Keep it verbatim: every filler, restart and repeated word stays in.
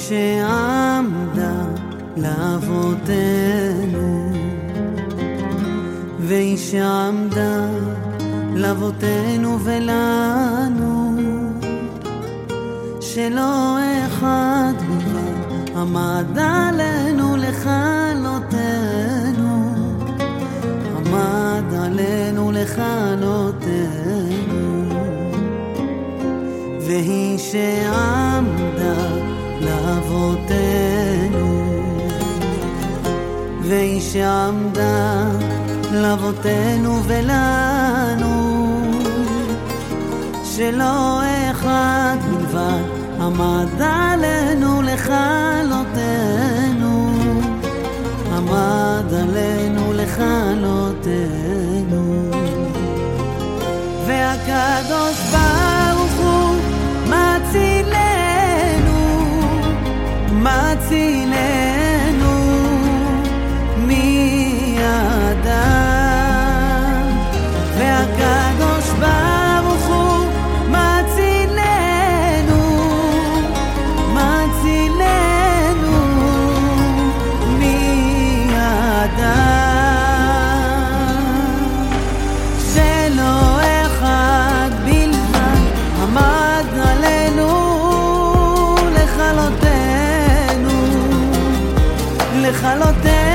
שעמדה לאבותינו, והיא שעמדה לאבותינו ולנו, שלא אחד בלבד עמד עלינו לכלותנו, עמד עלינו לכלותנו, והיא שעמדה לאבותינו, והיא שעמדה לאבותינו ולנו, שלא אחד בלבד עמד עלינו לכלותנו, עמד עלינו לכלותנו. והקדוש ברוך הוא מצילנו, מצילנו מידם. והקדוש ברוך הוא מצילנו, מצילנו מידם. שלא אחד בלבד עמד עלינו לכלותנו, לכלותנו